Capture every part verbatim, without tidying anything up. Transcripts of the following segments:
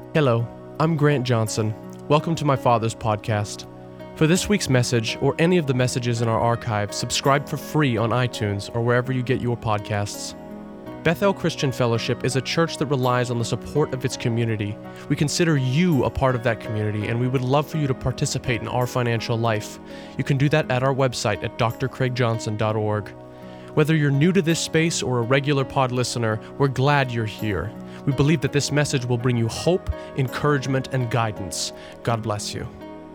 Hello, I'm Grant Johnson. Welcome to my father's podcast. For this week's message, or any of the messages in our archive, subscribe for free on iTunes or wherever you get your podcasts. Bethel Christian Fellowship is a church that relies on the support of its community. We consider you a part of that community, and we would love for you to participate in our financial life. You can do that at our website at d r craig johnson dot org. Whether you're new to this space or a regular pod listener, we're glad you're here. We believe that this message will bring you hope, encouragement, and guidance. God bless you.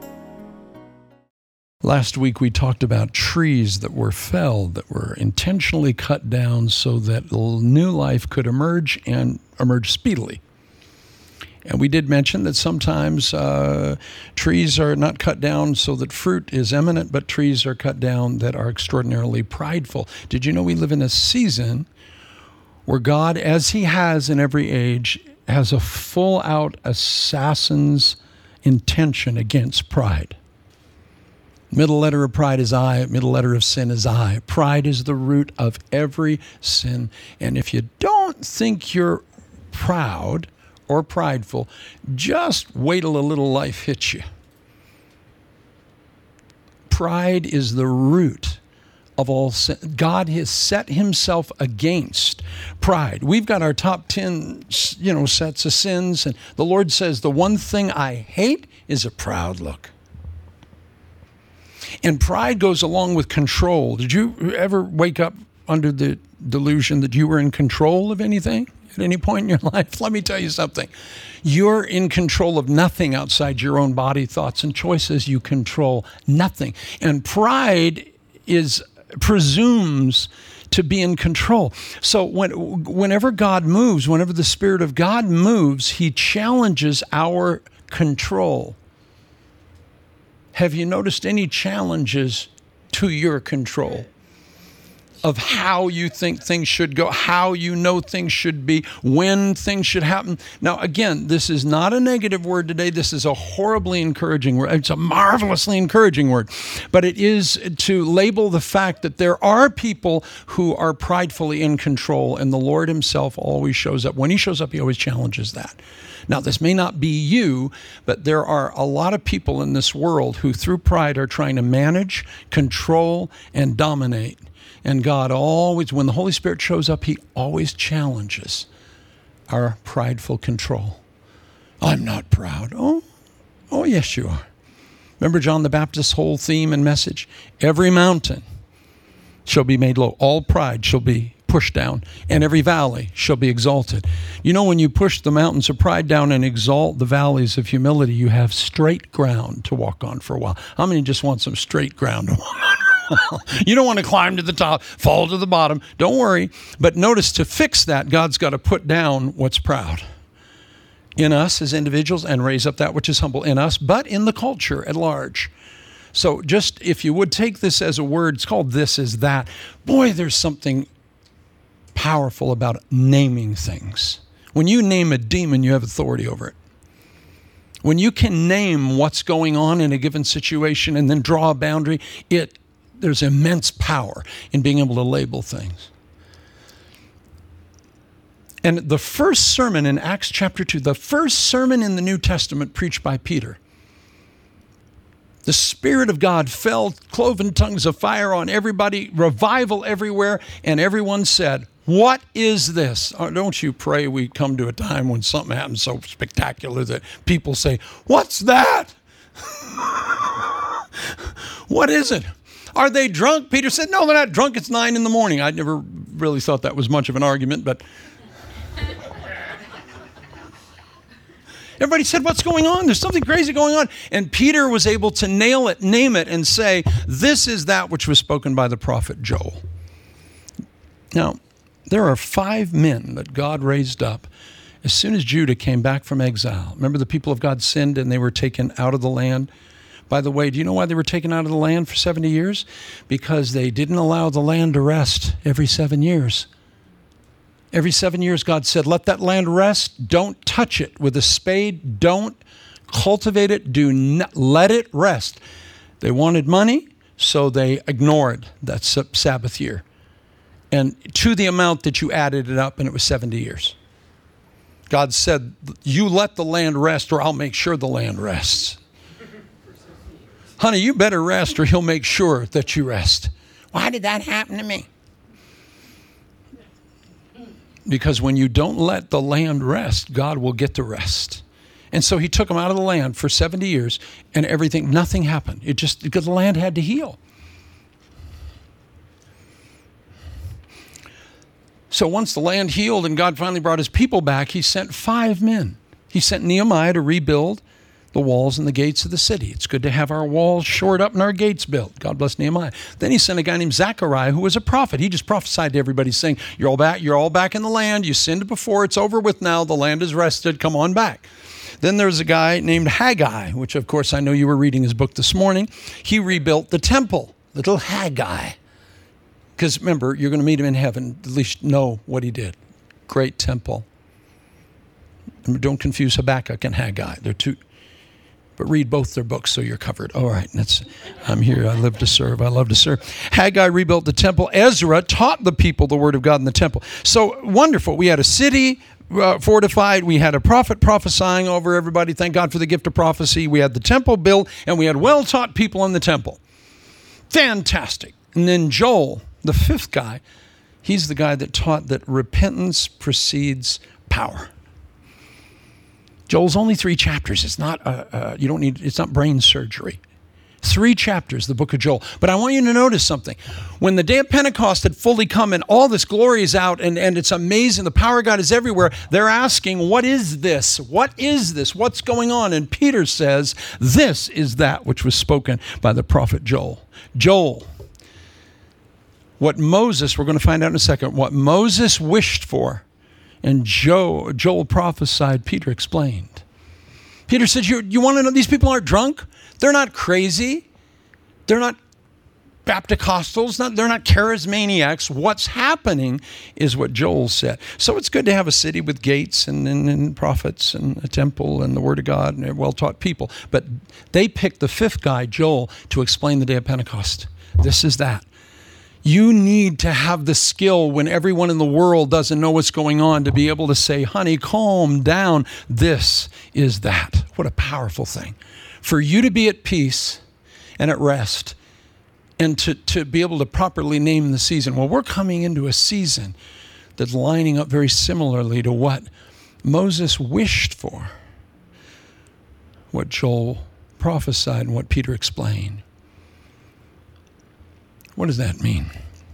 Last week we talked about trees that were felled, that were intentionally cut down so that new life could emerge and emerge speedily. And we did mention that sometimes uh, trees are not cut down so that fruit is imminent, but trees are cut down that are extraordinarily prideful. Did you know we live in a season where God, as he has in every age, has a full-out assassin's intention against pride? Middle letter of pride is I, middle letter of sin is I. Pride is the root of every sin. And if you don't think you're proud or prideful, just wait till a little life hits you. Pride is the root of all sin. God has set himself against pride. We've got our top ten, you know, sets of sins, and the Lord says the one thing I hate is a proud look. And pride goes along with control. Did you ever wake up under the delusion that you were in control of anything at any point in your life? Let me tell you something. You're in control of nothing outside your own body, thoughts, and choices. You control nothing. And pride is presumes to be in control. So when, whenever God moves, whenever the Spirit of God moves, he challenges our control. Have you noticed any challenges to your control of how you think things should go, how you know things should be, when things should happen? Now, again, this is not a negative word today. This is a horribly encouraging word. It's a marvelously encouraging word. But it is to label the fact that there are people who are pridefully in control, and the Lord himself always shows up. When he shows up, he always challenges that. Now, this may not be you, but there are a lot of people in this world who, through pride, are trying to manage, control, and dominate. And God always, when the Holy Spirit shows up, he always challenges our prideful control. I'm not proud. Oh, oh, yes, you are. Remember John the Baptist's whole theme and message? Every mountain shall be made low. All pride shall be pushed down, and every valley shall be exalted. You know, when you push the mountains of pride down and exalt the valleys of humility, you have straight ground to walk on for a while. How many just want some straight ground to walk on? You don't want to climb to the top, fall to the bottom. Don't worry. But notice, to fix that, God's got to put down what's proud in us as individuals and raise up that which is humble in us, but in the culture at large. So just, if you would take this as a word, it's called This Is That. Boy, there's something powerful about naming things. When you name a demon, you have authority over it. When you can name what's going on in a given situation and then draw a boundary, it there's immense power in being able to label things. And the first sermon in Acts chapter two, the first sermon in the New Testament preached by Peter, the Spirit of God fell, cloven tongues of fire on everybody, revival everywhere, and everyone said, "What is this?" Oh, don't you pray we come to a time when something happens so spectacular that people say, "What's that?" What is it? Are they drunk? Peter said, "No, they're not drunk. It's nine in the morning." I never really thought that was much of an argument, but everybody said, "What's going on? There's something crazy going on." And Peter was able to nail it, name it, and say, "This is that which was spoken by the prophet Joel." Now, there are five men that God raised up as soon as Judah came back from exile. Remember, the people of God sinned and they were taken out of the land. By the way, do you know why they were taken out of the land for seventy years? Because they didn't allow the land to rest every seven years. Every seven years, God said, let that land rest. Don't touch it with a spade. Don't cultivate it. Do not let it rest. They wanted money, so they ignored that Sabbath year. And to the amount that you added it up, and it was seventy years. God said, you let the land rest or I'll make sure the land rests. Honey, you better rest or he'll make sure that you rest. Why did that happen to me? Because when you don't let the land rest, God will get the rest. And so he took them out of the land for seventy years and everything, nothing happened. It just, because the land had to heal. So once the land healed and God finally brought his people back, he sent five men. He sent Nehemiah to rebuild the walls and the gates of the city. It's good to have our walls shored up and our gates built. God bless Nehemiah. Then he sent a guy named Zechariah, who was a prophet. He just prophesied to everybody saying, you're all back, you're all back in the land. You sinned before, it's over with now. The land is rested. Come on back. Then there's a guy named Haggai, which of course I know you were reading his book this morning. He rebuilt the temple, little Haggai. Because remember, you're going to meet him in heaven. At least know what he did. Great temple. Don't confuse Habakkuk and Haggai. They're two. But read both their books so you're covered. All right, that's, I'm here. I live to serve. I love to serve. Haggai rebuilt the temple. Ezra taught the people the word of God in the temple. So wonderful. We had a city uh, fortified. We had a prophet prophesying over everybody. Thank God for the gift of prophecy. We had the temple built, and we had well-taught people in the temple. Fantastic. And then Joel, the fifth guy, he's the guy that taught that repentance precedes power. Joel's only three chapters. It's not, uh, uh, you don't need, it's not brain surgery. Three chapters, the book of Joel. But I want you to notice something. When the day of Pentecost had fully come and all this glory is out and, and it's amazing, the power of God is everywhere, they're asking, what is this? What is this? What's going on? And Peter says, this is that which was spoken by the prophet Joel. Joel, what Moses, we're going to find out in a second, what Moses wished for, and Joel, Joel prophesied, Peter explained. Peter said, you, you want to know, these people aren't drunk? They're not crazy. They're not Bapticostals. Not, they're not charismaniacs. What's happening is what Joel said. So it's good to have a city with gates and, and, and prophets and a temple and the word of God and well-taught people. But they picked the fifth guy, Joel, to explain the day of Pentecost. This is that. You need to have the skill when everyone in the world doesn't know what's going on to be able to say, honey, calm down. This is that. What a powerful thing. For you to be at peace and at rest and to, to be able to properly name the season. Well, we're coming into a season that's lining up very similarly to what Moses wished for, what Joel prophesied and what Peter explained. What does that mean?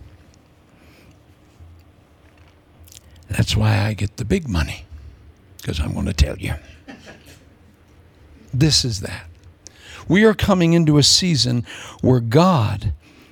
That's why I get the big money, because I'm going to tell you. This is that. We are coming into a season where God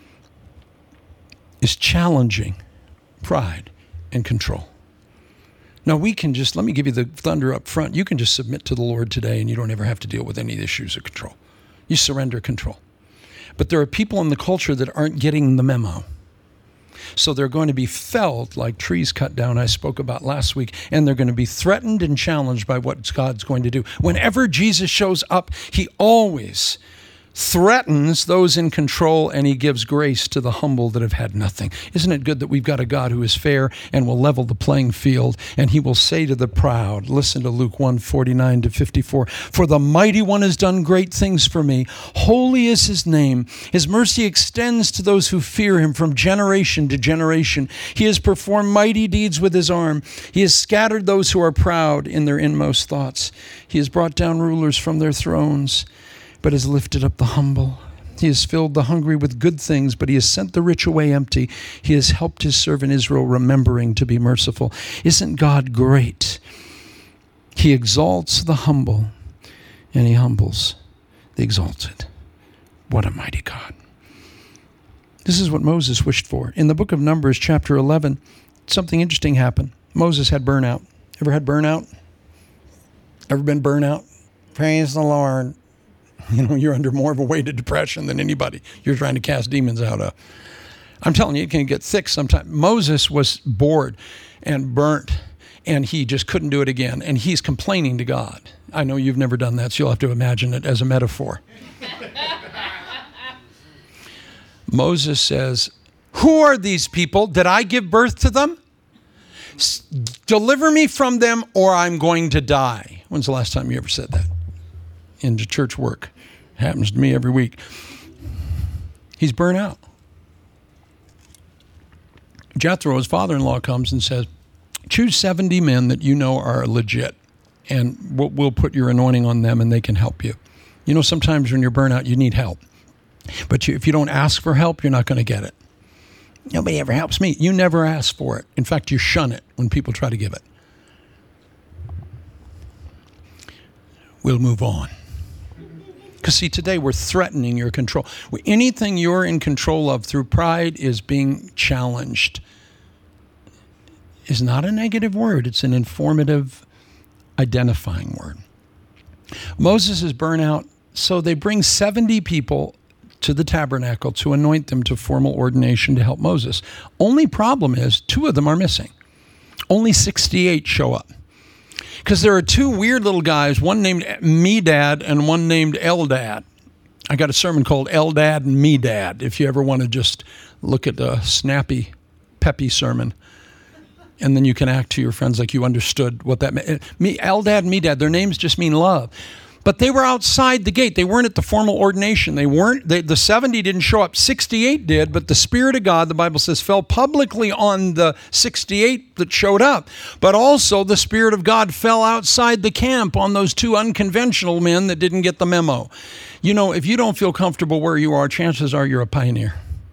is challenging pride and control. Now we can just, let me give you the thunder up front. You can just submit to the Lord today and you don't ever have to deal with any issues of control. You surrender control. But there are people in the culture that aren't getting the memo. So they're going to be felled like trees cut down, I spoke about last week, and they're going to be threatened and challenged by what God's going to do. Whenever Jesus shows up, he always threatens those in control, and he gives grace to the humble that have had nothing. Isn't it good that we've got a God who is fair and will level the playing field, and he will say to the proud, listen to Luke one, forty-nine to fifty-four, for the mighty one has done great things for me. Holy is his name. His mercy extends to those who fear him from generation to generation. He has performed mighty deeds with his arm. He has scattered those who are proud in their inmost thoughts. He has brought down rulers from their thrones, but has lifted up the humble. He has filled the hungry with good things, but he has sent the rich away empty. He has helped his servant Israel, remembering to be merciful. Isn't God great? He exalts the humble, and he humbles the exalted. What a mighty God. This is what Moses wished for. In the book of Numbers, chapter eleven, something interesting happened. Moses had burnout. Ever had burnout? Ever been burnout? Praise the Lord. You know, you're under more of a weight of depression than anybody you're trying to cast demons out of. I'm telling you, it can get thick sometimes. Moses was bored and burnt, and he just couldn't do it again. And he's complaining to God. I know you've never done that, so you'll have to imagine it as a metaphor. Moses says, who are these people? Did I give birth to them? Deliver me from them or I'm going to die. When's the last time you ever said that? Into church work. Happens to me every week. He's burnt out. Jethro, his father-in-law, comes and says, choose seventy men that you know are legit, and we'll, we'll put your anointing on them and they can help you. You know, sometimes when you're burnt out, you need help. But you, if you don't ask for help, you're not going to get it. Nobody ever helps me. You never ask for it. In fact, you shun it when people try to give it. We'll move on. Because see, today we're threatening your control. Anything you're in control of through pride is being challenged. Is not a negative word. It's an informative, identifying word. Moses is burnt out, so they bring seventy people to the tabernacle to anoint them to formal ordination to help Moses. Only problem is two of them are missing. Only sixty-eight show up. Because there are two weird little guys, one named Medad and one named Eldad. I got a sermon called Eldad and Medad, if you ever want to just look at a snappy, peppy sermon. And then you can act to your friends like you understood what that meant. Me, Eldad and Medad, their names just mean love. But they were outside the gate. They weren't at the formal ordination. They weren't. They, the seventy didn't show up. sixty-eight did, but the Spirit of God, the Bible says, fell publicly on the sixty-eight that showed up. But also the Spirit of God fell outside the camp on those two unconventional men that didn't get the memo. You know, if you don't feel comfortable where you are, chances are you're a pioneer.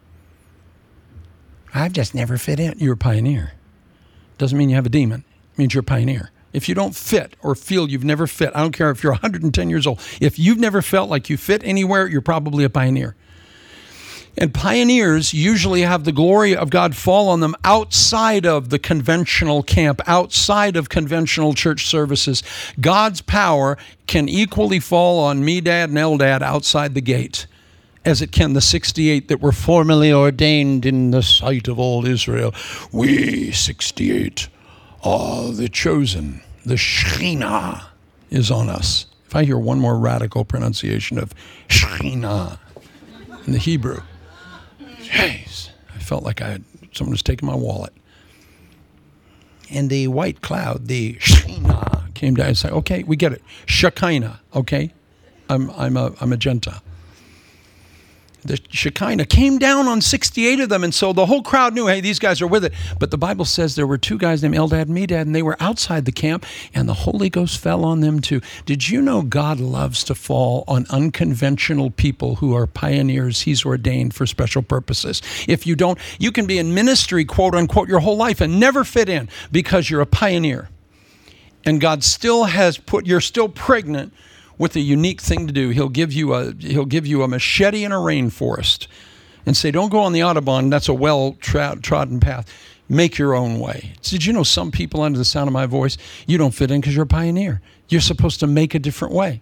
I've just never fit in. You're a pioneer. Doesn't mean you have a demon. It means you're a pioneer. If you don't fit or feel you've never fit, I don't care if you're one hundred ten years old. If you've never felt like you fit anywhere, you're probably a pioneer. And pioneers usually have the glory of God fall on them outside of the conventional camp, outside of conventional church services. God's power can equally fall on Medad and Eldad outside the gate as it can the sixty-eight that were formally ordained in the sight of all Israel. We, sixty-eight, are the chosen. The Shekhinah is on us. If I hear one more radical pronunciation of Shekhinah in the Hebrew, jeez, I felt like I had someone was taking my wallet. And the white cloud, the Shekhinah, came down and said, okay, we get it. Shekinah, okay? I'm, I'm, a, I'm a Gentile. The Shekinah came down on sixty-eight of them, and so the whole crowd knew, hey, these guys are with it. But the Bible says there were two guys named Eldad and Medad, and they were outside the camp, and the Holy Ghost fell on them too. Did you know God loves to fall on unconventional people who are pioneers He's ordained for special purposes? If you don't, you can be in ministry, quote unquote, your whole life and never fit in because you're a pioneer. And God still has put, you're still pregnant with a unique thing to do. He'll give you a he'll give you a machete in a rainforest and say, don't go on the Autobahn, that's a well-trodden path. Make your own way. Did you know some people under the sound of my voice, you don't fit in because you're a pioneer. You're supposed to make a different way.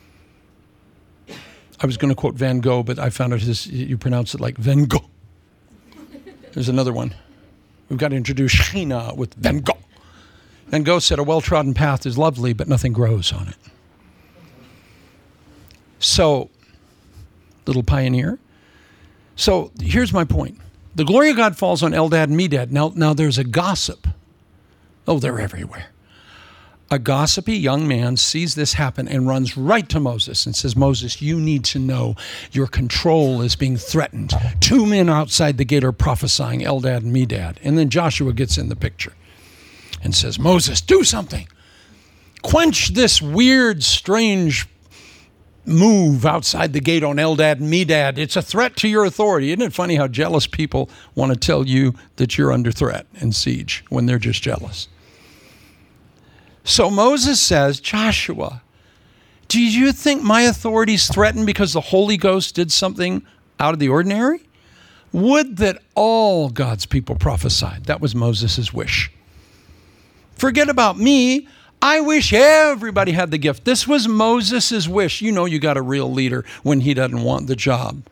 I was going to quote Van Gogh, but I found out his, you pronounce it like Van Gogh. There's another one. We've got to introduce Shekhinah with Van Gogh. Van Gogh said, a well-trodden path is lovely, but nothing grows on it. So, little pioneer. So, here's my point. The glory of God falls on Eldad and Medad. Now, now there's a gossip. Oh, they're everywhere. A gossipy young man sees this happen and runs right to Moses and says, Moses, you need to know your control is being threatened. Two men outside the gate are prophesying, Eldad and Medad. And then Joshua gets in the picture and says, Moses, do something. Quench this weird, strange move outside the gate on Eldad and Medad. It's a threat to your authority. Isn't it funny how jealous people want to tell you that you're under threat and siege when they're just jealous? So Moses says, Joshua, do you think my authority is threatened because the Holy Ghost did something out of the ordinary? Would that all God's people prophesied. That was Moses' wish. Forget about me. I wish everybody had the gift. This was Moses' wish. You know you got a real leader when he doesn't want the job.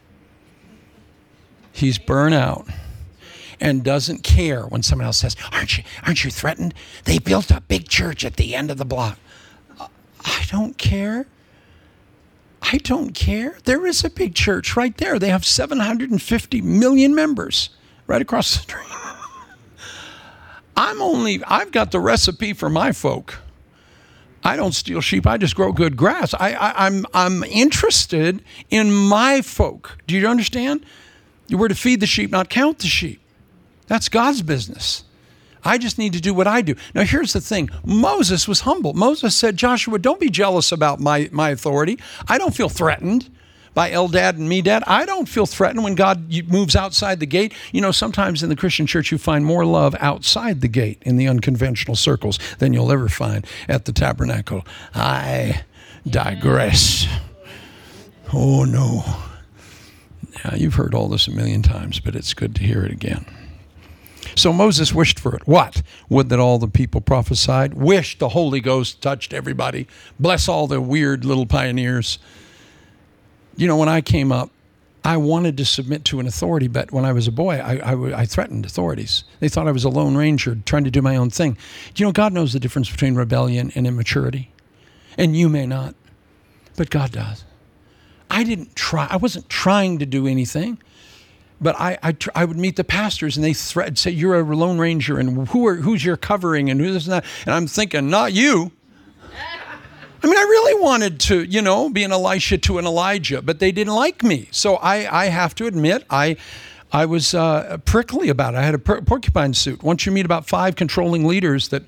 He's burnt out and doesn't care when someone else says, aren't you, aren't you threatened? They built a big church at the end of the block. I don't care. I don't care. There is a big church right there. They have seven hundred fifty million members right across the street. I'm only, I've got the recipe for my folk. I don't steal sheep. I just grow good grass. I, I, I'm, I'm interested in my folk. Do you understand? We're to feed the sheep, not count the sheep. That's God's business. I just need to do what I do. Now, here's the thing. Moses was humble. Moses said, Joshua, don't be jealous about my, my authority. I don't feel threatened by Eldad and Medad. I don't feel threatened when God moves outside the gate. You know, sometimes in the Christian church, you find more love outside the gate in the unconventional circles than you'll ever find at the tabernacle. I digress. Oh, no. Yeah, you've heard all this a million times, but it's good to hear it again. So Moses wished for it. What? Would that all the people prophesied. Wished the Holy Ghost touched everybody. Bless all the weird little pioneers. You know, when I came up, I wanted to submit to an authority, but when I was a boy, I, I, I threatened authorities. They thought I was a lone ranger trying to do my own thing. Do you know, God knows the difference between rebellion and immaturity? And you may not, but God does. I didn't try. I wasn't trying to do anything, but I I, tr- I would meet the pastors and they threat, say, you're a lone ranger and who are, who's your covering and who's that? And I'm thinking, not you. I mean, I really wanted to, you know, be an Elisha to an Elijah, but they didn't like me. So I, I have to admit, I I was uh, prickly about it. I had a per- porcupine suit. Once you meet about five controlling leaders that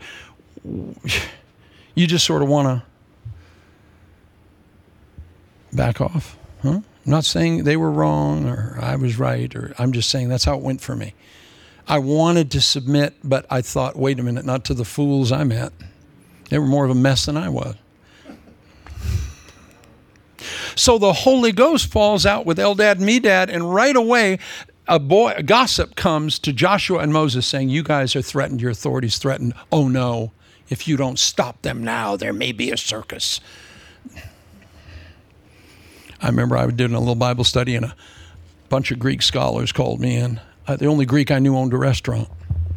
you just sort of want to back off. Huh? I'm not saying they were wrong or I was right, or I'm just saying that's how it went for me. I wanted to submit, but I thought, wait a minute, not to the fools I met. They were more of a mess than I was. So the Holy Ghost falls out with Eldad and Medad, and right away, a boy, a gossip comes to Joshua and Moses saying, you guys are threatened, your authority's threatened. Oh no, if you don't stop them now, there may be a circus. I remember I did a little Bible study and a bunch of Greek scholars called me in. Uh, the only Greek I knew owned a restaurant.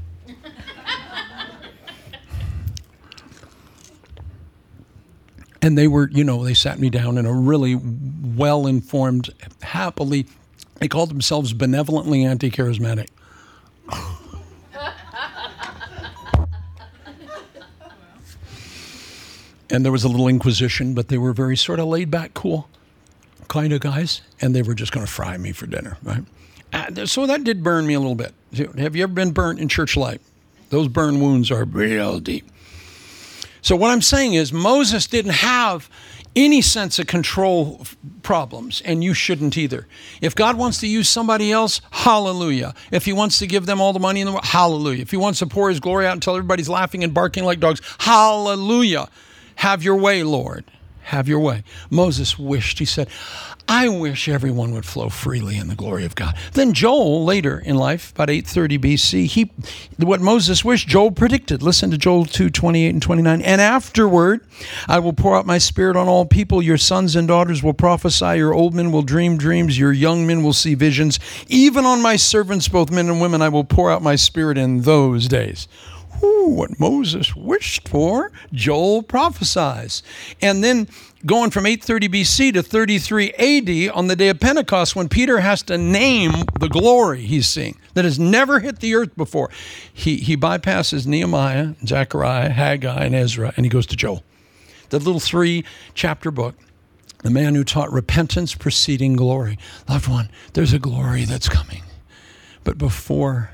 And they were, you know, they sat me down in a really well-informed, happily, they called themselves benevolently anti-charismatic. And there was a little inquisition, but they were very sort of laid-back, cool kind of guys, and they were just going to fry me for dinner, right? Uh, so that did burn me a little bit. Have you ever been burnt in church life? Those burn wounds are real deep. So what I'm saying is Moses didn't have any sense of control problems, and you shouldn't either. If God wants to use somebody else, hallelujah. If he wants to give them all the money in the world, hallelujah. If he wants to pour his glory out until everybody's laughing and barking like dogs, hallelujah. Have your way, Lord. Have your way. Moses wished, he said, I wish everyone would flow freely in the glory of God. Then Joel, later in life, about eight thirty B C, he, what Moses wished, Joel predicted. Listen to Joel two, twenty-eight and twenty-nine. And afterward, I will pour out my spirit on all people. Your sons and daughters will prophesy. Your old men will dream dreams. Your young men will see visions. Even on my servants, both men and women, I will pour out my spirit in those days. Ooh, what Moses wished for, Joel prophesies. And then going from eight thirty B C to thirty-three A D on the day of Pentecost, when Peter has to name the glory he's seeing that has never hit the earth before, he, he bypasses Nehemiah, Zechariah, Haggai, and Ezra, and he goes to Joel. The little three-chapter book, the man who taught repentance preceding glory. Loved one, there's a glory that's coming. But before...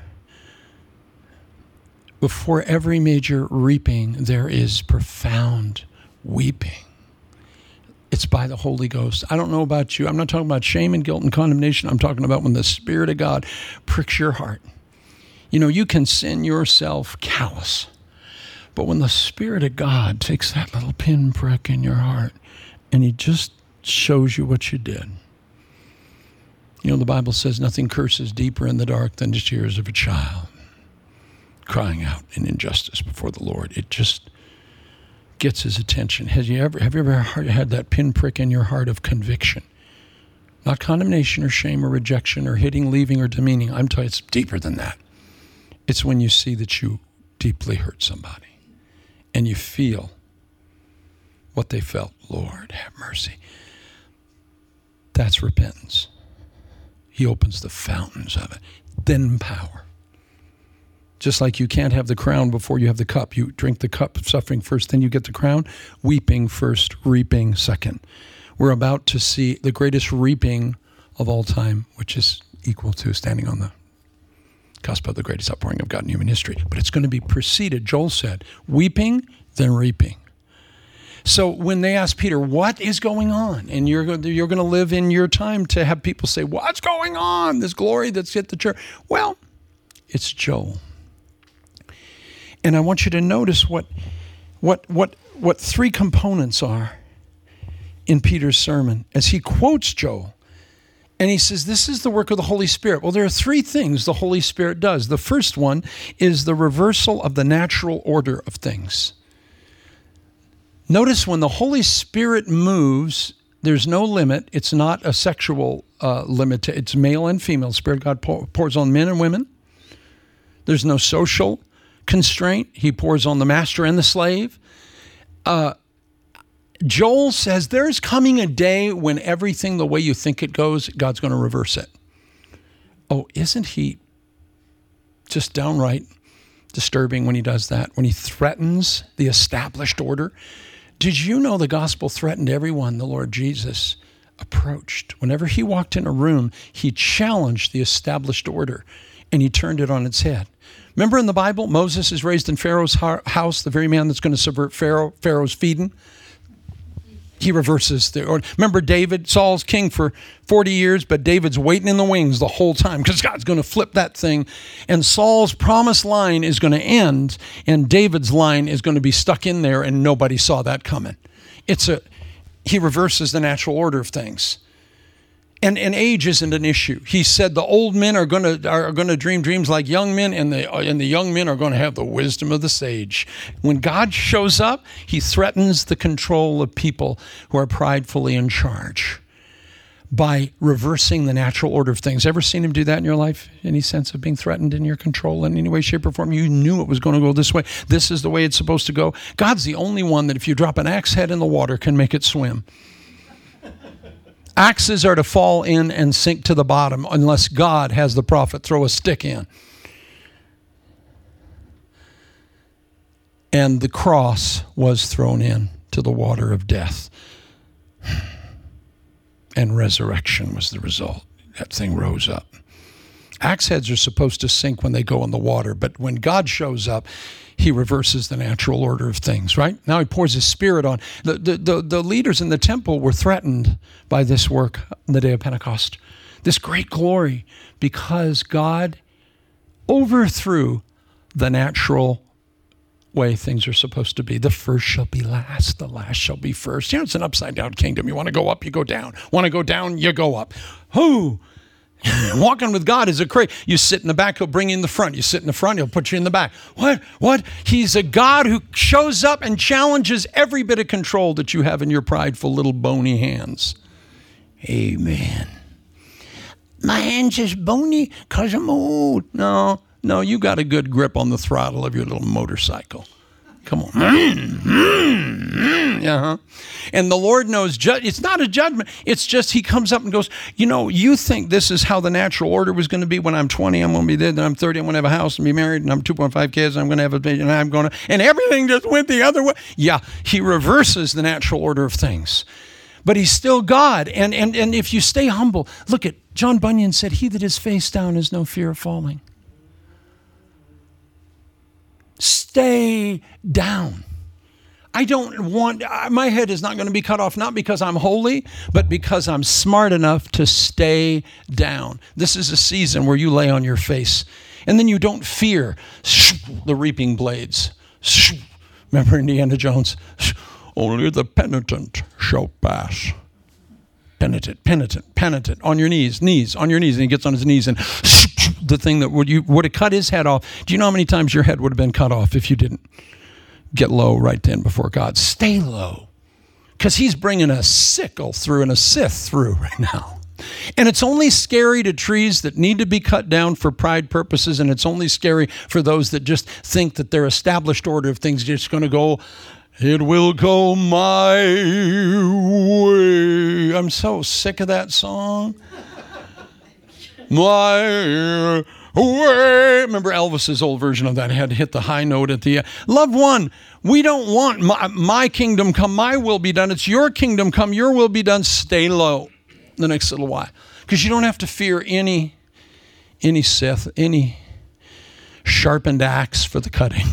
Before every major reaping, there is profound weeping. It's by the Holy Ghost. I don't know about you. I'm not talking about shame and guilt and condemnation. I'm talking about when the Spirit of God pricks your heart. You know, you can sin yourself callous. But when the Spirit of God takes that little pinprick in your heart and he just shows you what you did. You know, the Bible says nothing curses deeper in the dark than the tears of a child crying out in injustice before the Lord. It just gets his attention. Has you ever, have you ever had that pinprick in your heart of conviction? Not condemnation or shame or rejection or hitting, leaving, or demeaning. I'm telling you, it's deeper than that. It's when you see that you deeply hurt somebody and you feel what they felt. Lord, have mercy. That's repentance. He opens the fountains of it. Then power. Just like you can't have the crown before you have the cup. You drink the cup of suffering first, then you get the crown. Weeping first, reaping second. We're about to see the greatest reaping of all time, which is equal to standing on the cusp of the greatest outpouring of God in human history. But it's going to be preceded, Joel said, weeping, then reaping. So when they asked Peter, what is going on? And you're going to, you're going to live in your time to have people say, what's going on? This glory that's hit the church. Well, it's Joel. And I want you to notice what, what, what, what three components are in Peter's sermon as he quotes Joel. And he says, this is the work of the Holy Spirit. Well, there are three things the Holy Spirit does. The first one is the reversal of the natural order of things. Notice when the Holy Spirit moves, there's no limit. It's not a sexual uh, limit. It's male and female. The Spirit of God pour, pours on men and women. There's no social constraint. He pours on the master and the slave. Uh, Joel says there's coming a day when everything the way you think it goes, God's going to reverse it. Oh, isn't he just downright disturbing when he does that, when he threatens the established order? Did you know the gospel threatened everyone the Lord Jesus approached? Whenever he walked in a room, he challenged the established order and he turned it on its head. Remember in the Bible, Moses is raised in Pharaoh's house, the very man that's going to subvert Pharaoh, Pharaoh's feeding. He reverses the order. Remember David, Saul's king for forty years, but David's waiting in the wings the whole time because God's going to flip that thing. And Saul's promised line is going to end, and David's line is going to be stuck in there, and nobody saw that coming. It's a, he reverses the natural order of things. And, and age isn't an issue. He said the old men are going to are going to dream dreams like young men, and the and the young men are going to have the wisdom of the sage. When God shows up, he threatens the control of people who are pridefully in charge by reversing the natural order of things. Ever seen him do that in your life? Any sense of being threatened in your control in any way, shape, or form? You knew it was going to go this way. This is the way it's supposed to go. God's the only one that if you drop an axe head in the water can make it swim. Axes are to fall in and sink to the bottom unless God has the prophet throw a stick in. And the cross was thrown in to the water of death. And resurrection was the result. That thing rose up. Axe heads are supposed to sink when they go in the water, but when God shows up, he reverses the natural order of things, right? Now he pours his Spirit on. The, the, the, the leaders in the temple were threatened by this work on the day of Pentecost, this great glory, because God overthrew the natural way things are supposed to be. The first shall be last, the last shall be first. You know, it's an upside-down kingdom. You want to go up, you go down. Want to go down, you go up. Who? Walking with God is a crazy. You sit in the back, he'll bring you in the front. You sit in the front, he'll put you in the back. What? What? He's a God who shows up and challenges every bit of control that you have in your prideful little bony hands. Amen. My hands is bony because I'm old. No, no, you got a good grip on the throttle of your little motorcycle. Come on. Mm, mm, mm, uh-huh. And the Lord knows, ju- it's not a judgment. It's just he comes up and goes, you know, you think this is how the natural order was going to be. When I'm twenty, I'm going to be dead. Then I'm thirty, I'm going to have a house and be married. And I'm two point five kids. And I'm going to have a baby. And I'm going to, and everything just went the other way. Yeah, he reverses the natural order of things. But he's still God. And, and, and if you stay humble, look at, John Bunyan said, he that is face down has no fear of falling. Stay down. I don't want, my head is not going to be cut off, not because I'm holy, but because I'm smart enough to stay down. This is a season where you lay on your face and then you don't fear the reaping blades. Remember Indiana Jones? Only the penitent shall pass. Penitent, penitent, penitent, on your knees, knees, on your knees. And he gets on his knees and the thing that would you would have cut his head off. Do you know how many times your head would have been cut off if you didn't get low right then before God? Stay low, because he's bringing a sickle through and a scythe through right now. And it's only scary to trees that need to be cut down for pride purposes, and it's only scary for those that just think that their established order of things is just going to go, it will go my way. I'm so sick of that song. My away. Remember Elvis's old version of that had to hit the high note at the end. Loved one, we don't want my, my kingdom come, my will be done. It's your kingdom come, your will be done. Stay low the next little while. Because you don't have to fear any, any Sith, any sharpened axe for the cutting.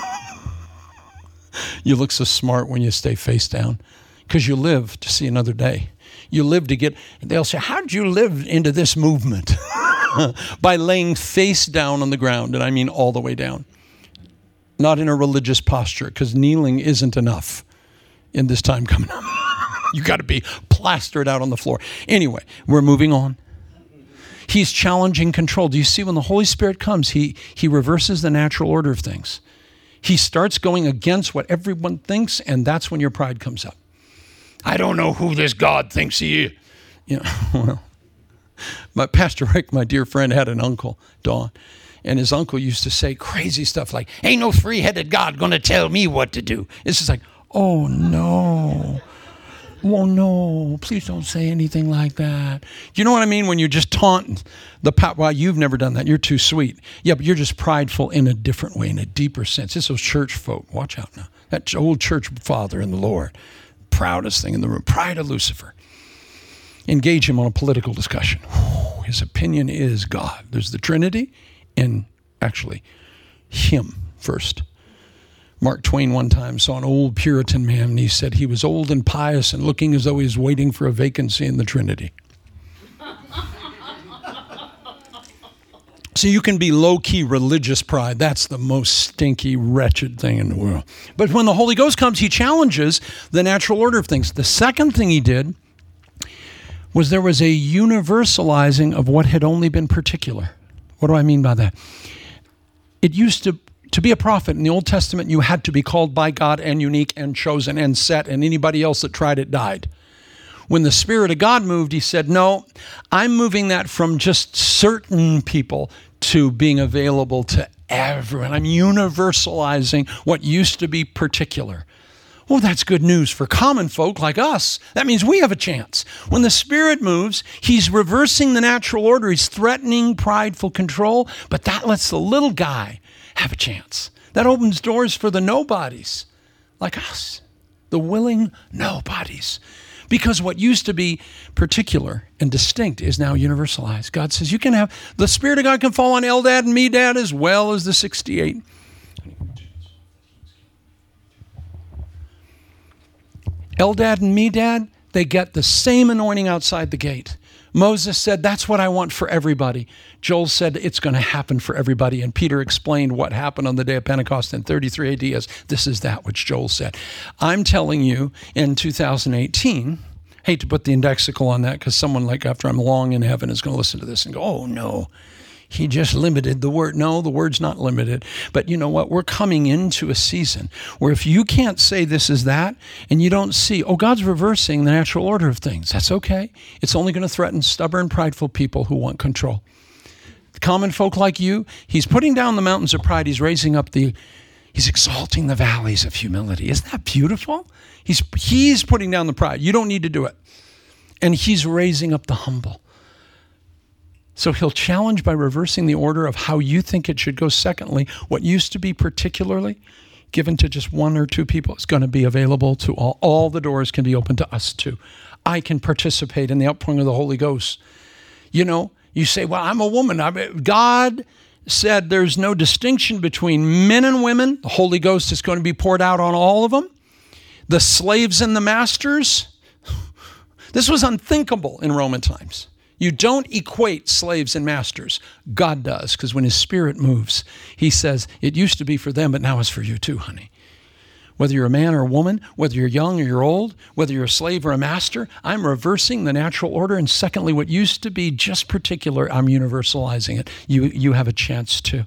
You look so smart when you stay face down because you live to see another day. You live to get, they'll say, how did you live into this movement? By laying face down on the ground, and I mean all the way down. Not in a religious posture, because kneeling isn't enough in this time coming up. You got to be plastered out on the floor. Anyway, we're moving on. He's challenging control. Do you see when the Holy Spirit comes, he, he reverses the natural order of things. He starts going against what everyone thinks, and that's when your pride comes up. I don't know who this God thinks he is. You know, well, my Pastor Rick, my dear friend, had an uncle, Don, and his uncle used to say crazy stuff like, ain't no three-headed God going to tell me what to do. It's just like, oh, no. Oh, no, please don't say anything like that. You know what I mean? When you just taunt the power. Well, you've never done that. You're too sweet. Yeah, but you're just prideful in a different way, in a deeper sense. It's those church folk. Watch out now. That old church father in the Lord. Proudest thing in the room. Pride of Lucifer. Engage him on a political discussion. His opinion is God. There's the Trinity and actually him first. Mark Twain one time saw an old Puritan man, and he said he was old and pious and looking as though he was waiting for a vacancy in the Trinity. So you can be low-key religious pride. That's the most stinky, wretched thing in the world. But when the Holy Ghost comes, he challenges the natural order of things. The second thing he did was there was a universalizing of what had only been particular. What do I mean by that? It used to To be a prophet in the Old Testament, you had to be called by God and unique and chosen and set, and anybody else that tried it died. When the Spirit of God moved, he said, no, I'm moving that from just certain people to being available to everyone. I'm universalizing what used to be particular. Well, that's good news for common folk like us. That means we have a chance. When the Spirit moves, he's reversing the natural order. He's threatening prideful control, but that lets the little guy have a chance. That opens doors for the nobodies like us, the willing nobodies. Because what used to be particular and distinct is now universalized. God says you can have, the Spirit of God can fall on Eldad and Medad as well as the sixty-eight. Eldad and Medad, they get the same anointing outside the gate. Moses said, that's what I want for everybody. Joel said, it's going to happen for everybody. And Peter explained what happened on the day of Pentecost in thirty-three A D as this is that which Joel said. I'm telling you in two thousand eighteen, hate to put the indexical on that because someone like after I'm long in heaven is going to listen to this and go, oh no, he just limited the word. No, the word's not limited. But you know what? We're coming into a season where if you can't say this is that and you don't see, oh, God's reversing the natural order of things, that's okay. It's only going to threaten stubborn, prideful people who want control. Common folk like you, he's putting down the mountains of pride. He's raising up the, he's exalting the valleys of humility. Isn't that beautiful? He's, he's putting down the pride. You don't need to do it. And he's raising up the humble. So he'll challenge by reversing the order of how you think it should go. Secondly, what used to be particularly given to just one or two people is going to be available to all. All the doors can be open to us too. I can participate in the outpouring of the Holy Ghost. You know, you say, well, I'm a woman. I mean, God said there's no distinction between men and women. The Holy Ghost is going to be poured out on all of them. The slaves and the masters. This was unthinkable in Roman times. You don't equate slaves and masters. God does, because when his Spirit moves, he says, it used to be for them, but now it's for you too, honey. Whether you're a man or a woman, whether you're young or you're old, whether you're a slave or a master, I'm reversing the natural order. And secondly, what used to be just particular, I'm universalizing it. You, you have a chance to.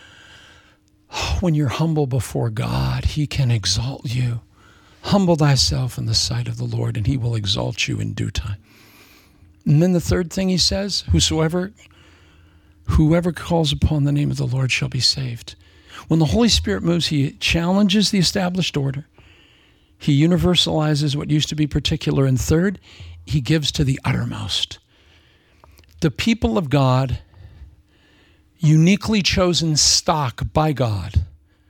When you're humble before God, he can exalt you. Humble thyself in the sight of the Lord, and he will exalt you in due time. And then the third thing he says, whosoever, whoever calls upon the name of the Lord shall be saved. When the Holy Spirit moves, he challenges the established order. He universalizes what used to be particular. And third, he gives to the uttermost. The people of God uniquely chosen stock by God,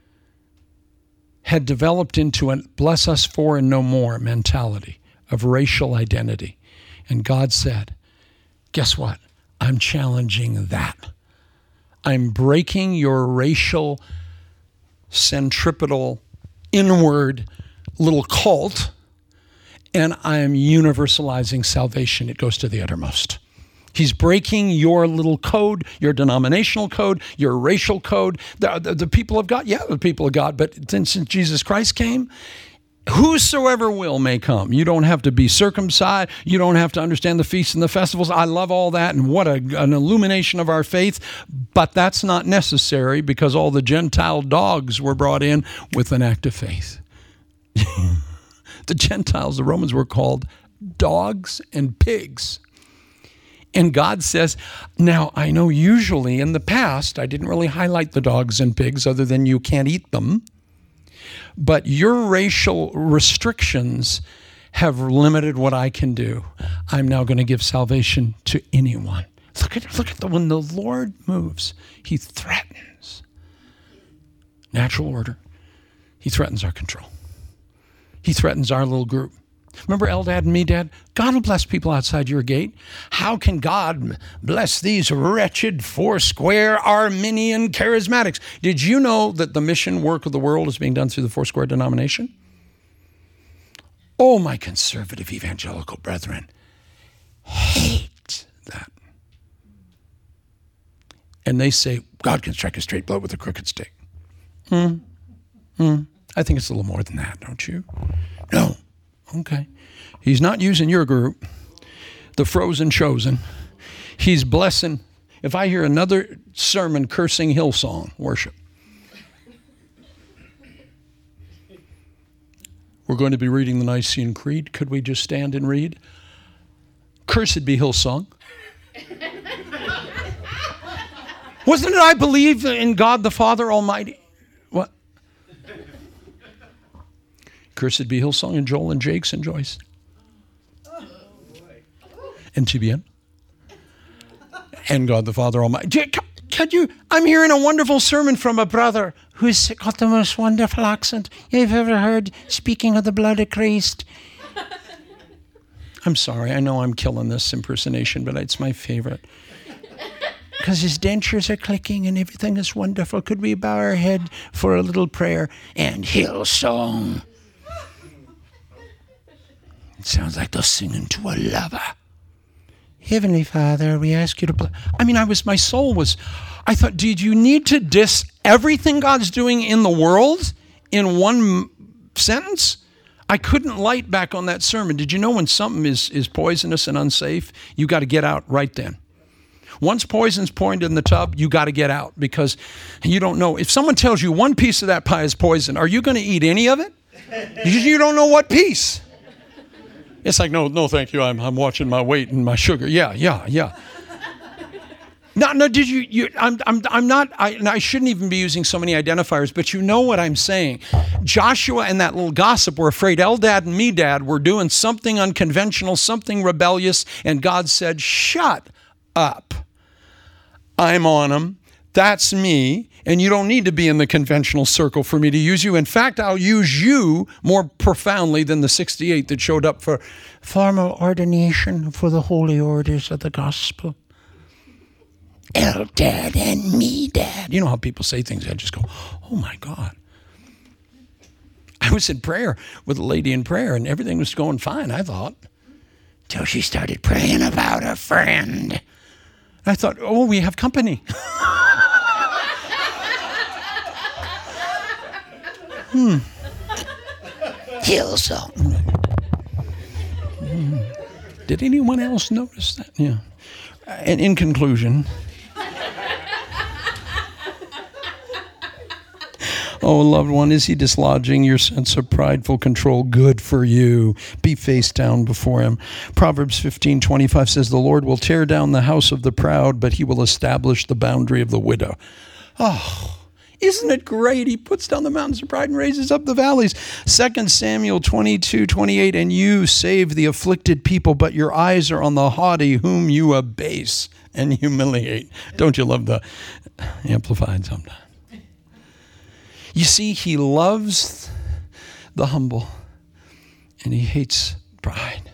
had developed into a bless us for and no more mentality of racial identity. And God said, guess what? I'm challenging that. I'm breaking your racial, centripetal, inward little cult, and I'm universalizing salvation. It goes to the uttermost. He's breaking your little code, your denominational code, your racial code. The, the, the people of God, yeah, the people of God, but since Jesus Christ came, whosoever will may come. You don't have to be circumcised. You don't have to understand the feasts and the festivals. I love all that, and what a, an illumination of our faith. But that's not necessary because all the Gentile dogs were brought in with an act of faith. The Gentiles, the Romans, were called dogs and pigs. And God says, now I know usually in the past, I didn't really highlight the dogs and pigs other than you can't eat them. But your racial restrictions have limited what I can do. I'm now going to give salvation to anyone. Look at, look at the, when the Lord moves, he threatens natural order. He threatens our control. He threatens our little group. Remember Eldad and Medad? God will bless people outside your gate. How can God bless these wretched, four-square, Arminian charismatics? Did you know that the mission work of the world is being done through the four-square denomination? Oh, my conservative evangelical brethren hate that. And they say, God can strike a straight blow with a crooked stick. Hmm. Hmm. I think it's a little more than that, don't you? No. Okay. He's not using your group, the frozen chosen. He's blessing. If I hear another sermon cursing Hillsong worship, we're going to be reading the Nicene Creed. Could we just stand and read? Cursed be Hillsong. Wasn't it I believe in God the Father Almighty? What? Cursed be Hillsong and Joel and Jakes and Joyce. And T B N. And God the Father Almighty. Can you, I'm hearing a wonderful sermon from a brother who's got the most wonderful accent you've ever heard, speaking of the blood of Christ. I'm sorry, I know I'm killing this impersonation, but it's my favorite. Because his dentures are clicking and everything is wonderful. Could we bow our head for a little prayer? And Hillsong. It sounds like they're singing to a lover. Heavenly Father, we ask you to bless. I mean, I was, my soul was, I thought, did you need to diss everything God's doing in the world in one m- sentence? I couldn't light back on that sermon. Did you know when something is, is poisonous and unsafe, you got to get out right then? Once poison's poured in the tub, you got to get out because you don't know. If someone tells you one piece of that pie is poison, are you going to eat any of it? You don't know what piece. It's like, no, no, thank you. I'm, I'm watching my weight and my sugar. Yeah, yeah, yeah. No, no. Did you? you I'm, I'm, I'm not. I, and I shouldn't even be using so many identifiers. But you know what I'm saying. Joshua and that little gossip were afraid Eldad and Medad were doing something unconventional, something rebellious, and God said, "Shut up. I'm on them. That's me. And you don't need to be in the conventional circle for me to use you. In fact, I'll use you more profoundly than the sixty-eight that showed up for formal ordination for the holy orders of the gospel. Eldad and Medad." You know how people say things, I just go, oh my God. I was in prayer with a lady in prayer and everything was going fine, I thought, till she started praying about a friend. I thought, oh, we have company. Hmm. Hillsong. Mm. Did anyone else notice that? Yeah. And in conclusion, oh, loved one, is he dislodging your sense of prideful control? Good for you. Be face down before him. Proverbs fifteen twenty-five says, the Lord will tear down the house of the proud, but he will establish the boundary of the widow. Oh, isn't it great? He puts down the mountains of pride and raises up the valleys. Second Samuel twenty-two twenty-eight, and you save the afflicted people, but your eyes are on the haughty whom you abase and humiliate. Don't you love the Amplified sometimes. You see, he loves the humble and he hates pride.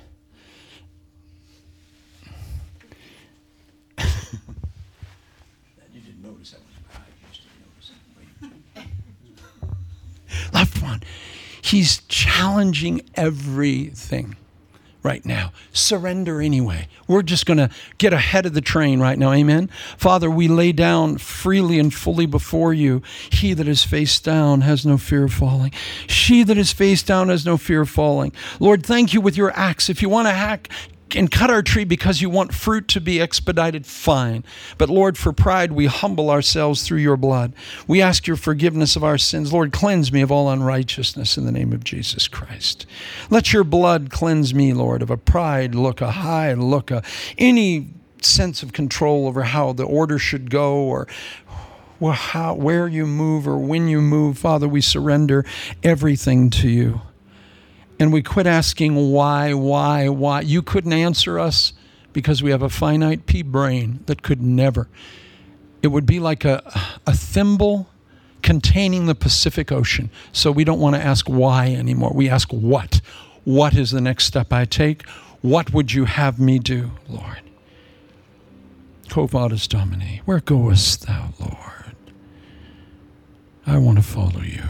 You didn't notice that was pride. You didn't notice it. Loved one, he's challenging everything right now. Surrender anyway. We're just going to get ahead of the train right now. Amen. Father, we lay down freely and fully before you. He that is face down has no fear of falling. She that is face down has no fear of falling. Lord, thank you with your axe. If you want to hack and cut our tree because you want fruit to be expedited, fine. But Lord, for pride, we humble ourselves through your blood. We ask your forgiveness of our sins. Lord, cleanse me of all unrighteousness in the name of Jesus Christ. Let your blood cleanse me, Lord, of a pride look, a high look, a, any sense of control over how the order should go or well, how, where you move or when you move. Father, we surrender everything to you. And we quit asking why, why, why. You couldn't answer us because we have a finite pea brain that could never. It would be like a, a thimble containing the Pacific Ocean. So we don't want to ask why anymore. We ask what. What is the next step I take? What would you have me do, Lord? Quo vadis Domini, where goest thou, Lord? I want to follow you.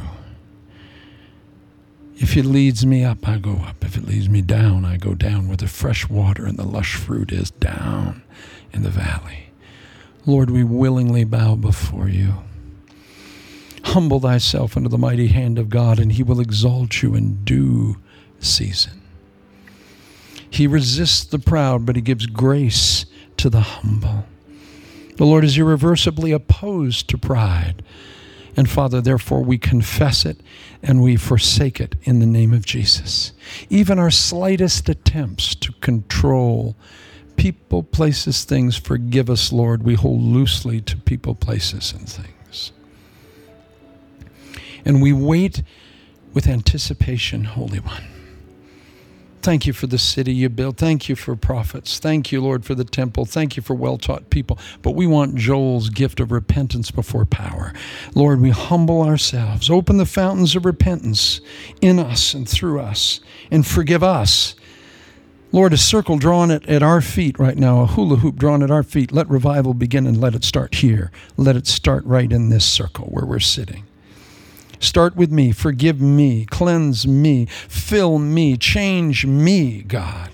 If it leads me up, I go up. If it leads me down, I go down where the fresh water and the lush fruit is, down in the valley. Lord, we willingly bow before you. Humble thyself under the mighty hand of God, and he will exalt you in due season. He resists the proud, but he gives grace to the humble. The Lord is irreversibly opposed to pride. And Father, therefore we confess it and we forsake it in the name of Jesus. Even our slightest attempts to control people, places, things, forgive us, Lord. We hold loosely to people, places, and things. And we wait with anticipation, Holy One. Thank you for the city you built. Thank you for prophets. Thank you, Lord, for the temple. Thank you for well-taught people. But we want Joel's gift of repentance before power. Lord, we humble ourselves. Open the fountains of repentance in us and through us. And forgive us. Lord, a circle drawn at, at our feet right now, a hula hoop drawn at our feet. Let revival begin and let it start here. Let it start right in this circle where we're sitting. Start with me, forgive me, cleanse me, fill me, change me, God.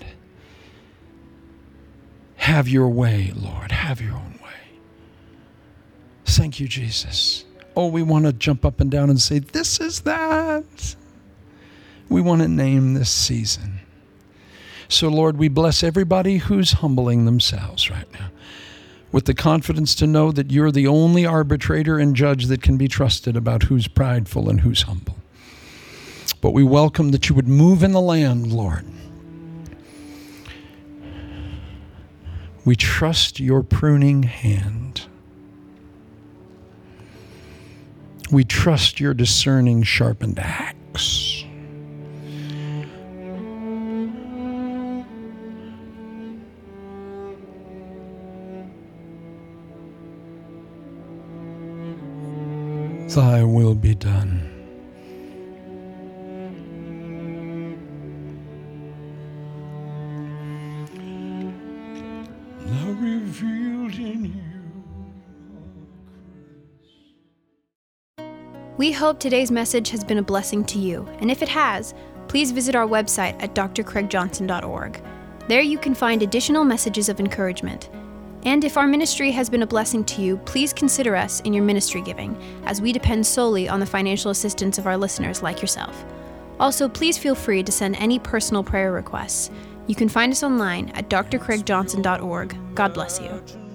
Have your way, Lord, have your own way. Thank you, Jesus. Oh, we want to jump up and down and say, this is that. We want to name this season. So, Lord, we bless everybody who's humbling themselves right now, with the confidence to know that you're the only arbitrator and judge that can be trusted about who's prideful and who's humble. But we welcome that you would move in the land, Lord. We trust your pruning hand. We trust your discerning, sharpened axe. Thy will be done. Now revealed in you. We hope today's message has been a blessing to you, and if it has, please visit our website at d r craig johnson dot org. There you can find additional messages of encouragement. And if our ministry has been a blessing to you, please consider us in your ministry giving, as we depend solely on the financial assistance of our listeners like yourself. Also, please feel free to send any personal prayer requests. You can find us online at d r craig johnson dot org. God bless you.